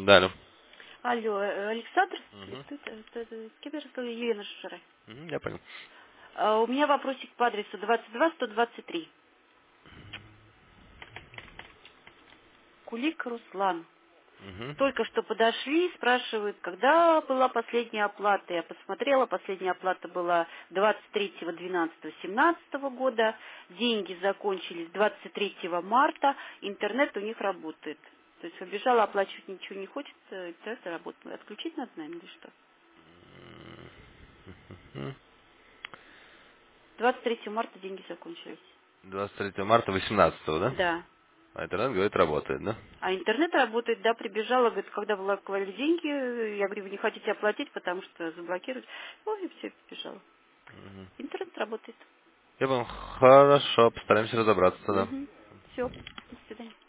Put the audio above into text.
Да, алло. Алло, Александр? Угу. С кем я разговариваю? Елена Шушера. Я понял. У меня вопросик по адресу 22-123. Кулик Руслан. Угу. Только что подошли, спрашивают, когда была последняя оплата. Я посмотрела, последняя оплата была 23.12.17 года. Деньги закончились 23 марта. Интернет у них работает. То есть побежала оплачивать, ничего не хочет, интернет работает. Отключить надо, наверное, или что? 23 марта деньги закончились. 23 марта 18, да? Да. А интернет, говорит, работает, да? А интернет работает, да, прибежала, говорит, когда выкладывали деньги, я говорю, вы не хотите оплатить, потому что заблокируют. Ой, и все, побежала. Интернет работает. Я понял. Хорошо, постараемся разобраться тогда. Угу. Все, до свидания.